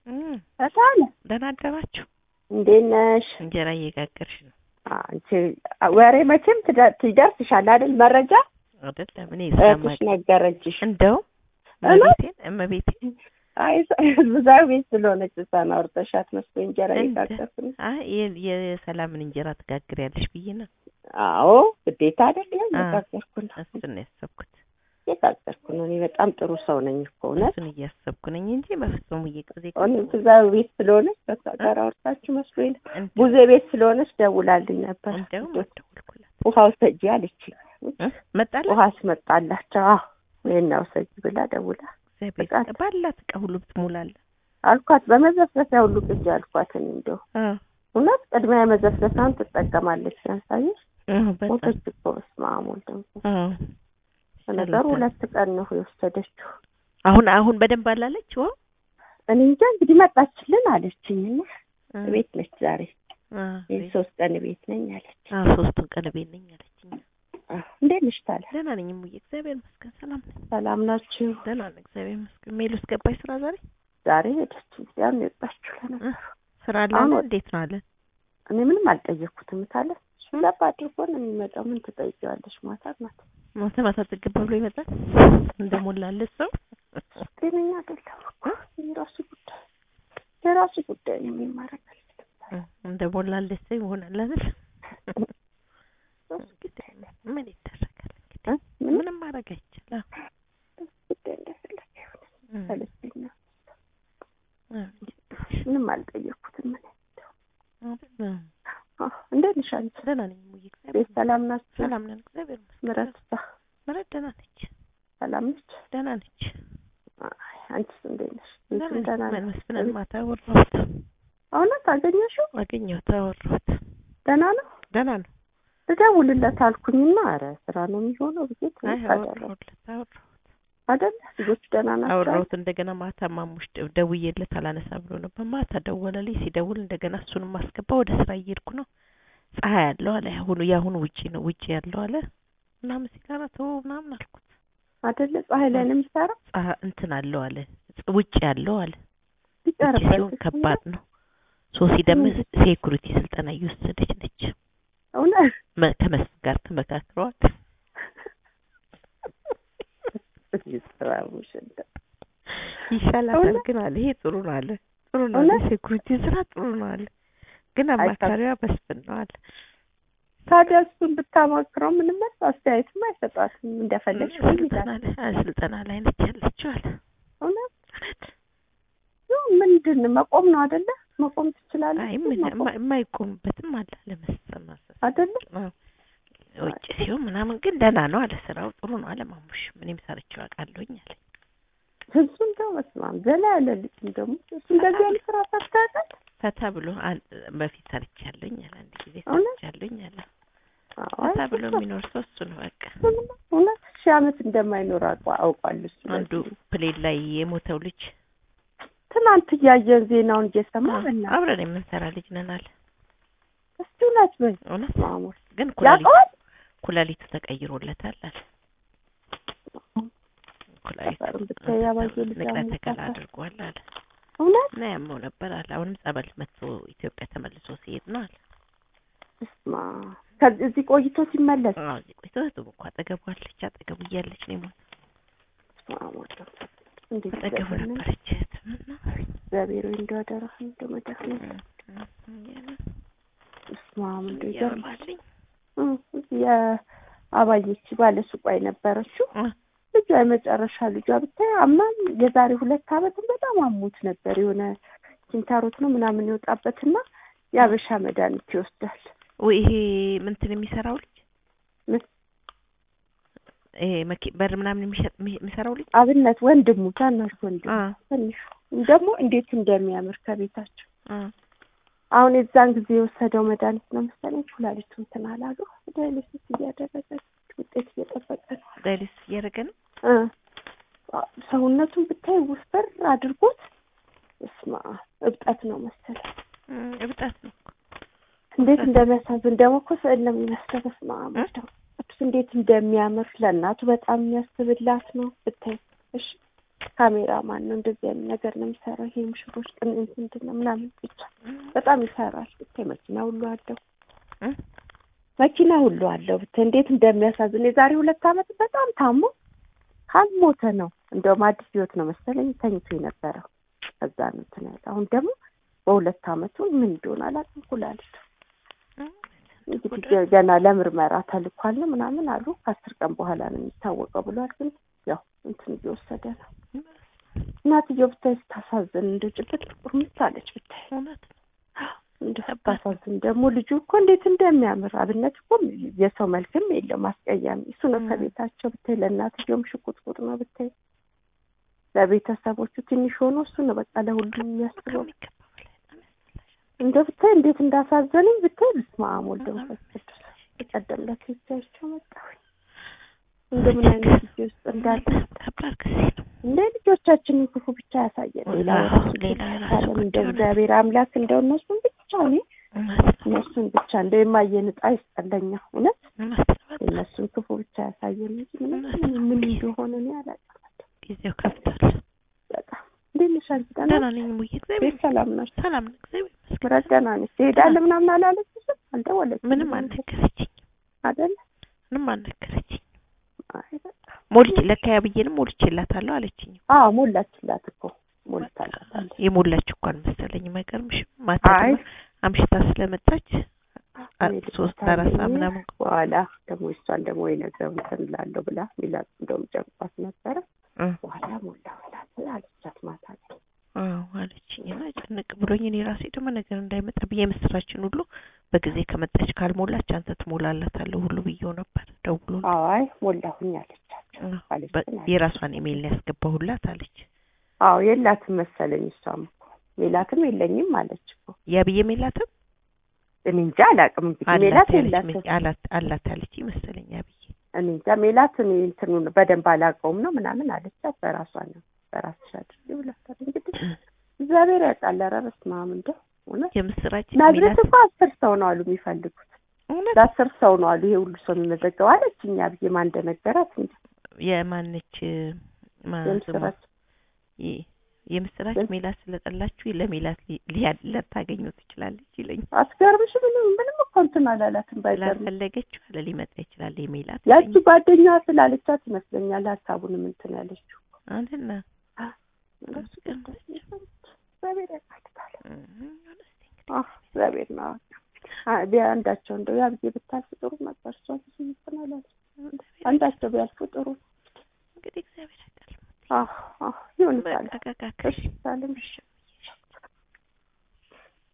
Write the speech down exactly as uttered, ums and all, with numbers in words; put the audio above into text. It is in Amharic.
እም ታታለ ደህና አደራችሁ? እንዴት ነሽ? እንጀራ እየጋገርሽ ነው? አንቺ ወሬ መቼም ትደርስሻል አይደል? መረጃ አይደለም እኔ እህትሽ ነገረችሽ? እንደው እመቤቴን እመቤቴን አይ ብዙው ቤት ስለሆነች እሷን አውርተሻት መስሎኝ እንጀራ እየጋገርኩ ነው። አይ የሰላምን እንጀራ ትጋግሪያለሽ ብዬ ነው። አዎ ግዴታ አይደል? እየጋገርኩ ነው። እሱን ነው ያሰብኩት። እየጋገርኩ ነው። እኔ በጣም ጥሩ ሰው ነኝ እኮ ነው። እሱን እያሰብኩ ነኝ እንጂ በፍጹም እየቀዘ እኔ ብዙው ቤት ስለሆነች በቃ ጋር አውርታችሁ መስሎኝ ብዙ ቤት ስለሆነች ደውላልኝ ነበር። እንደው ደውልኩላት። ውሃው ሰጂ አለችኝ። መጣላት ውሃ አስመጣላቸው። አዎ ወይናው ሰጂ ብላ ደውላ ዘቤት ባላት ዕቃ ሁሉ ብትሞላለ አልኳት። በመዘፍዘፊያ ሁሉ ቅጅ አልኳት። እኔ እንደው አ እውነት ቅድሚያ መዘፍዘፊያውን ትጠቀማለች። ያንሳይሽ አዎ በጣም ወጥቶ ማሙል ደግሞ አዎ ነገሩ ሁለት ቀን ነው የወሰደችው። አሁን አሁን በደንብ አላለች ወ እኔ እንጃ እንግዲህ መጣችልን አለችኝና ቤት ነች ዛሬ። አዎ ሶስት ቀን ቤት ነኝ አለች። አዎ ሶስት ቀን ቤት ነኝ አለችኝ። አዎ እንዴት ነሽ ታዲያ? ደህና ነኝ ሙዬ እግዚአብሔር ይመስገን። ሰላም ነኝ። ሰላም ናችሁ? ደህና ነኝ እግዚአብሔር ይመስገን። ሜሉስ ገባች ስራ ዛሬ? ዛሬ ሄደች። ያን የወጣችው ለነገሩ ስራ አለ እንዴት ነው አለ? እኔ ምንም አልጠየኩትም ታለ ስለባ አድርጎ ነው የሚመጣው። ምን ትጠይቂዋለሽ? ማታ ናት ማታ ማታ ጥግብ ብሎ ይመጣል እንደሞላለት ሰው ጤነኛ አይደለም እኮ የራሱ ጉዳይ የራሱ ጉዳይ ነው የሚማረከል እንደሞላለት ሰው ይሆናል አይደል? ምን ይደረጋል እንግዲህ ምንም ማድረግ አይቻልም። ጉዳይ እንደፈለገ ይሁን ሰለስቲና ምንም አልጠየኩትም። ምን እንደው አዎ እንዴት ነሽ አንቺ? ደህና ነኝ ሙዬ እግዚአብሔር ሰላም ናችሁ? ሰላም ነን እግዚአብሔር ይመስገን። ምረትሳ ምረት ደህና ነች። ሰላም ነች? ደህና ነች። አይ አንቺስ እንዴት ነሽ? ደህና ነኝ። መስፍንን ማታ አወራሁት። እውነት አገኘሽው? አገኘሁት አወራሁት። ደህና ነው? ደህና ነው። ልደውልለት አልኩኝና ኧረ ስራ ነው የሚሆነው ብዬ ተናገርኩት አይደል? ልጆች ደህና ናቸው? አወራሁት እንደገና ማታ ማሙሽ ደውዬለት አላነሳ ብሎ ነበር። ማታ ደወለልኝ። ሲደውል እንደገና እሱንም ማስገባ ወደ ስራ እየሄድኩ ነው። ፀሐይ ያለው አለ ያሁኑ ያሁኑ ውጪ ነው ውጪ ያለው አለ ምናምን ሲላራ ተው ምናምን አልኩት አይደል? ፀሐይ ላይ ነው የሚሰራው። ፀሐይ እንትን አለው አለ ውጪ ያለው አለ ሲሆን ከባድ ነው። ሶሲ ደግሞ ሴኩሪቲ ስልጠና እየወሰደች ነች። እውነት ከመስፍን ጋር ተመካክረዋል። ይስራውሽ እንደ ይሻላል ግን አለ ይሄ ጥሩ ነው አለ ጥሩ ነው አለ ሴኩሪቲ ስራ ጥሩ ነው አለ ግን አማካሪዋ መስፍን ነው አለ። ታዲያ እሱን ብታማክረው ምንም አስተያየትም አይሰጣትም እንደፈለግሽ ወይ ይላል። ስልጠና ላይ ነች ያለችው አለ። እውነት ነው ምንድን መቆም ነው አይደለ? መቆም ትችላለች። አይ ምን የማይቆምበትም አለ ለመስማት አይደለ? ውጭ ሲሆን ምናምን ግን ደህና ነው አለ። ስራው ጥሩ ነው አለ። ማሙሽ ምንም ሰርቼው አውቃለሁኝ አለ። እሱን ደግሞ መስማም ዘላ ያለ ልጅ ደግሞ እሱ እንደዚህ ያለ ስራ ፈታታል ፈታ ብሎ በፊት ሰርቻለሁኝ አለ። አንድ ጊዜ ሰርቻለሁኝ አለ። ፈታ ብሎ የሚኖር ሰው እሱ ነው በቃ። እውነት ሺህ ዓመት እንደማይኖር አውቃለሁ እሱ። አንዱ ፕሌን ላይ የሞተው ልጅ ትናንት እያየን ዜናውን እየሰማን አብረን የምንሰራ ልጅ ነን አለ። እስቲ እውነት በይ እውነት ማሙሽ ግን ኩላሊት ኩላሊቱ ተቀይሮለታል አለ። ኩላሊቱ ንቅለ ተከላ አድርጓል አለ። እውነት ነው ያመው ነበር አለ። አሁንም ጸበል መጥቶ ኢትዮጵያ ተመልሶ ሲሄድ ነው አለ። እስማ ከዚህ ቆይቶ ሲመለስ አዎ እዚህ ቆይቶ ተው እንኳን አጠገቧለች አጠገቡ እያለች ነው ሞት ማሙሽ እንዴት አጠገቡ ነበረች እና እግዚአብሔር እንደው አደረህ እንደው መድኃኒት እስማ ምን ይገርማልኝ የአባይች ባለ ሱቋ የነበረችው ልጇ የመጨረሻ ልጇ ብታይ አማም የዛሬ ሁለት አመት በጣም አሙት ነበር። የሆነ ኪንታሮት ነው ምናምን ይወጣበትና ያበሻ መድኃኒት ይወስዳል። ወይ ይሄ ምንትን የሚሰራው ልጅ ምን ይሄ መኪ በር ምናምን የሚሸጥ የሚሰራው ልጅ አብነት ወንድሙ ታናሽ ወንድሙ ትንሽ ደግሞ እንዴት እንደሚያምር ከቤታቸው አሁን የዛን ጊዜ የወሰደው መድኃኒት ነው መሰለኝ ኩላሊቱን እንትን አላሉ ዳይሊሲስ እያደረገ ውጤት እየጠበቀ ነው። ዳይሊሲስ እያደረገ ነው እ ሰውነቱን ብታይ ውፍር አድርጎት እስማ እብጣት ነው መሰለኝ እብጣት ነው። እንዴት እንደሚያሳዝን ደግሞ እኮ ስዕል ነው የሚመስለው። በስማ አምስተው እንዴት እንደሚያምር ለእናቱ በጣም የሚያስብላት ነው ብታይ። እሺ ካሜራማን ነው እንደዚህ አይነት ነገር ነው የሚሰራው። ይሄ ሙሽሮች ቀን እንትን ነው ምናምን ብቻ በጣም ይሰራል። መኪና ሁሉ አለው መኪና ሁሉ አለው። ብታይ እንዴት እንደሚያሳዝን። የዛሬ ሁለት አመት በጣም ታሞ ካልሞተ ነው እንደውም አዲስ ህይወት ነው መሰለኝ ተኝቶ የነበረው። ከዛ ነው እንትን ያለው። አሁን ደግሞ በሁለት አመቱ ምን እንደሆነ አላውቅም። ኩላሊት እንግዲህ ገና ለምርመራ ተልኳል ምናምን አሉ። ከአስር ቀን በኋላ ነው የሚታወቀው ብሏል። ግን ያው እንትን እየወሰደ ነው። እናትየው ብታይ ስታሳዝን እንደ ጭብጥ ቁርምት አለች ብታይ እውነት እንደ ስታሳዝን። ደግሞ ልጁ እኮ እንዴት እንደሚያምር አብነት እኮ የሰው መልክም የለውም አስቀያሚ። እሱ ነው ከቤታቸው ብታይ ለእናትየውም ሽቁጥቁጥ ነው ብታይ። ለቤተሰቦቹ ትንሽ ሆኖ እሱ ነው በቃ ለሁሉም የሚያስበው። እንደ ብታይ እንዴት እንዳሳዘነኝ ብታይ። በስመ አብ ወወልድ ወመንፈስ ቅዱስ። ተቀደም ለክርስቲያኖች መጣሁ እንደምን አይነት ጊዜ ውስጥ እንዳለ ተባርክ ሲሉ እንደ ልጆቻችን ክፉ ብቻ ያሳየን። ሌላ ራሱ ሌላ ራሱ እንደ እግዚአብሔር አምላክ እንደው እነሱን ብቻ ነው እነሱን ብቻ እንደው የማየን ጣይ ይስጠለኛ እውነት እነሱን ክፉ ብቻ ያሳየን እንጂ ምን ምን እንደሆነ ነው ያላቀረበ። ጊዜው ከፍቷል በጣም እንደነሻል ደህና ነኝ ሙዬ እግዚአብሔር ሰላም ነው። ሰላም ነው እግዚአብሔር ይመስገን ደህና ነኝ። ትሄዳለህ ምናምን አላለችም አልደወለችም ምንም አልነገረችኝ አይደል ምንም አልነገረችኝ። አይ በቃ ሞልች ለካ ያብዬንም ሞልችላታለሁ አለችኝ። አዎ ሞላችላት እኮ ሞልታላታለች። የሞላች እኮ አልመሰለኝም አይገርምሽ? ማታ አምሽታ ስለመጣች ሶስት አራት ምናምን በኋላ ደግሞ እሷን ደግሞ የነገረው እንትን እላለሁ ብላ ሚላት እንደውም ጨምቋት ነበረ። በኋላ ሞላላት አለቻት ማታ ላይ። አዎ አለችኝና ጭንቅ ብሎኝ እኔ ራሴ ደግሞ ነገር እንዳይመጣ ብዬ ምስራችን ሁሉ በጊዜ ከመጣች ካልሞላች አንተ ትሞላላታለህ ሁሉ ብዬው ነበር ደውሎ። አይ ሞላሁኝ አለቻቸው አለች። የራሷን ኢሜል ያስገባሁላት አለች። አዎ የላትም መሰለኝ እሷም እኮ ሜላትም የለኝም አለች እኮ። ያብዬ ሜላትም እኔ እንጃ አላውቅም እንግዲህ ሜላት የላትም አላት አላት አለች ይመስለኝ ያብዬ። እኔ እንጃ ሜላት እኔ እንትኑን በደንብ አላውቀውም ነው ምናምን አለቻት። በራሷ ነው በራስሽ አድርጊ ብላታል። እንግዲህ እግዚአብሔር ያውቃል። ኧረ በስመ አብ እንደው እውነት የምስራች ሜላት እኮ አስር ሰው ነው አሉ የሚፈልጉት እውነት አስር ሰው ነው አሉ። ይሄ ሁሉ ሰው የሚመዘገበው አለችኝ ያብዬ። ማን እንደነገራት እንዴ የማንች የምስራች የምስራች ሜላት ስለጠላችሁ ለሜላት ሊያድላት ታገኙ ትችላለች ይለኝ። አስገርምሽ ምንም ምንም እኮ እንትን አላላትም ባይገርም ስለፈለገችው አለ ሊመጣ ይችላል የሜላት ያቺ ጓደኛዋ ስላለቻት ይመስለኛል ሀሳቡንም እንትን ያለችው አንተና እግዚአብሔር ያቃታል። አህ እግዚአብሔር ነው ቢያንዳቸው እንደው ያብዬ ብታልፍ ጥሩ ነበር። እሷ ሲሰናላል አንዳቸው ቢያልፉ ጥሩ እንግዲህ እግዚአብሔር ያቃታል። አህ አህ ይሁን ታላቃቃ ከሽ ታለምሽ